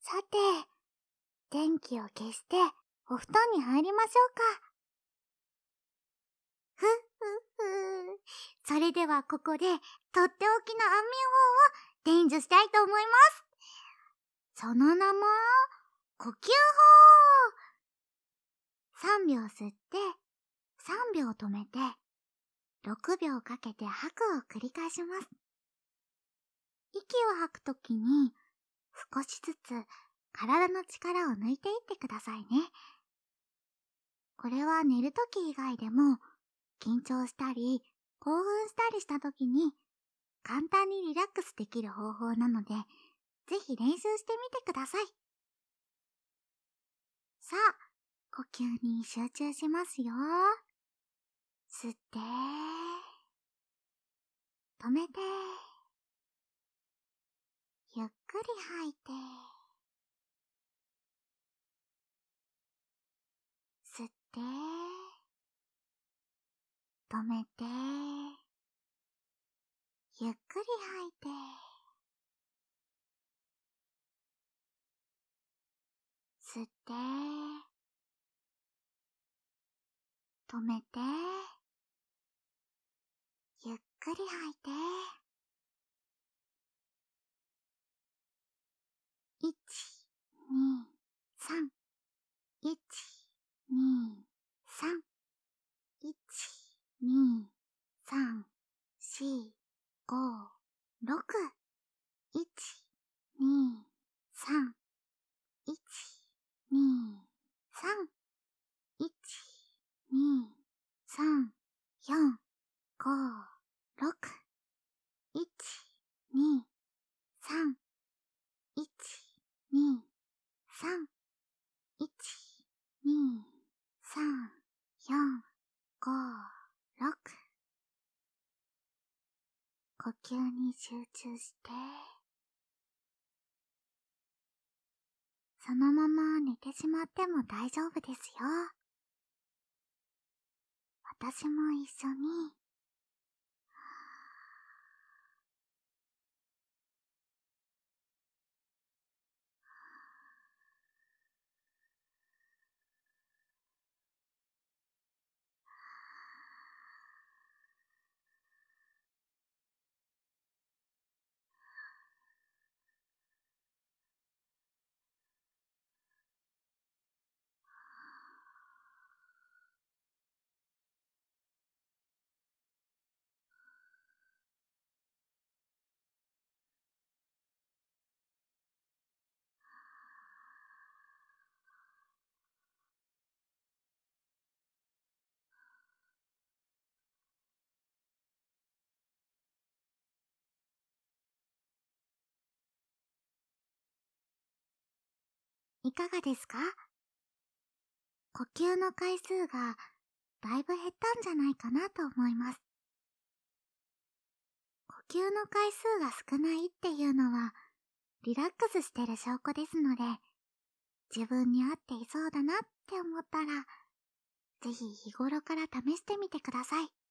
さて、電気を消してお布団に入りましょうか。ふっふっふ。それではここでとっておきの安眠法を伝授したいと思います。その名も、呼吸法。3秒吸って、3秒止めて、6秒かけて吐くを繰り返します。息を吐くときに、少しずつ体の力を抜いていってくださいね。これは寝るとき以外でも、緊張したり興奮したりしたときに簡単にリラックスできる方法なので、ぜひ練習してみてください。さあ、呼吸に集中しますよ。吸って、止めて、ゆっくり吐いて、吸って、止めて、ゆっくり吐いて、吸って、止めて、ゆっくり吐いて、1、2、3、1、2、3、1、2、3、4、5、6、1、2、3、1、2、3、1、2、3、4、5、6、1、2、3、1、2、3、1、2、3、4、5、6。呼吸に集中して、そのまま寝てしまっても大丈夫ですよ。私も一緒に。いかがですか？呼吸の回数がだいぶ減ったんじゃないかなと思います。呼吸の回数が少ないっていうのはリラックスしてる証拠ですので、自分に合っていそうだなって思ったら、ぜひ日頃から試してみてください。